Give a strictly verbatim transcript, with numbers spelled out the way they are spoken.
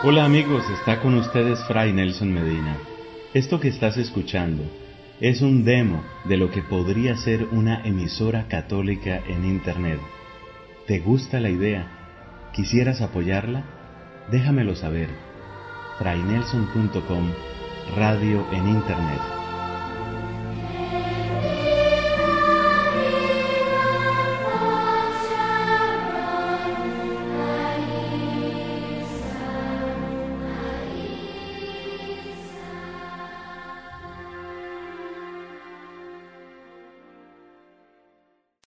Hola amigos, está con ustedes Fray Nelson Medina. Esto que estás escuchando es un demo de lo que podría ser una emisora católica en Internet. ¿Te gusta la idea? ¿Quisieras apoyarla? Déjamelo saber. fray nelson punto com, radio en Internet.